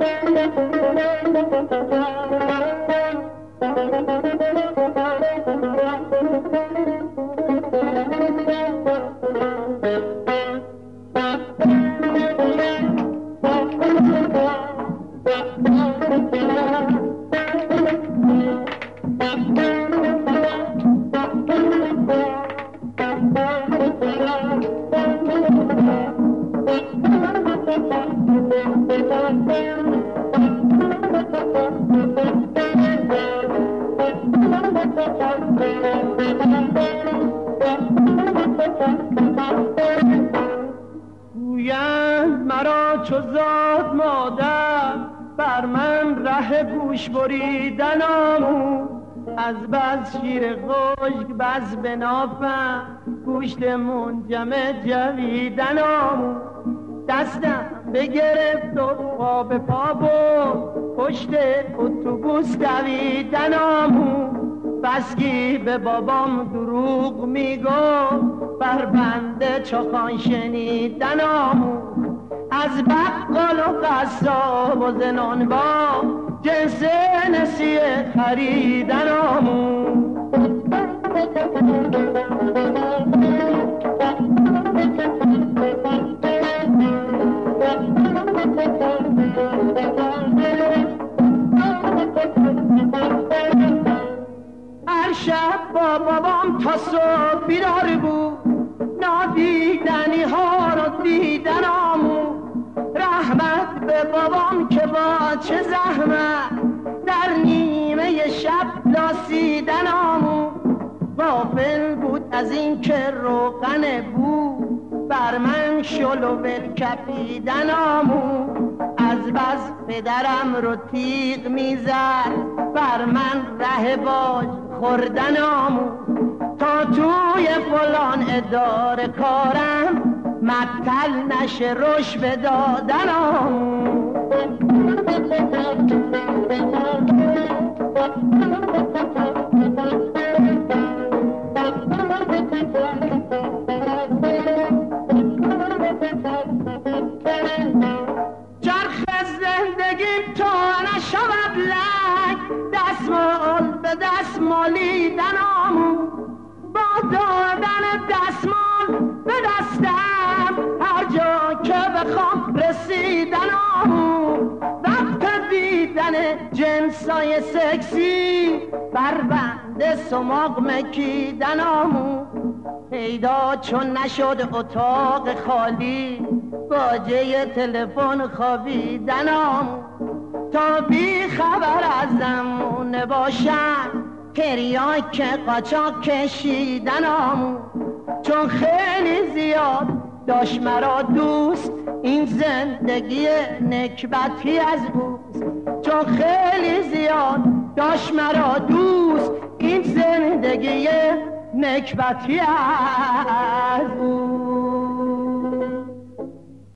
گویند مرا چو زاد مادر بر من ره گوش بریدن آموز، از بس شیر خشک بس بنافم گوشت منجمه جویدن آموز. دستم بگرفت و پا به پا برد پشت اتوبوس دویدن آموز. بسکی به بابام دروغ میگفت بر بنده چخان شنیدن آموز. از بقال و قصاب و زنانبا جنس نسیه خریدن آموز. هر شب با بابام تا صبح بیدار بود، نادیدنی ها رو دیدن آموز. رحمت به بابام که با چه زحمت در نیمه شب لاسیدن آموز. غافل بود از این که روغن بود بر من شل و ول کپیدن آموز. از بس پدرم رو تیغ میزد بر من ره باج خوردن آموز. تا توی فلان اداره کارم مبتل نشه رشوه دادن آموز. چرخ زندگی تا نشود لنگ، دستمال به دست مالیدن آموز. با دادن دستمال به دستم هر جا که بخوام رسیدن آموز. وقت دیدن جنسای سکسی بر بنده سماق مکیدن آموز. پیدا چون نشد اتاق خالی باجه تلفن خوابیدن آموز. تا بی خبر از زمونه باشم تریاک قاچاق کشیدن آموز. چون خیلی زیاد داشت مرا دوست این زندگی نکبتی از اوست. چون خیلی زیاد داشت مرا دوست این زندگی نکبتی از اوست.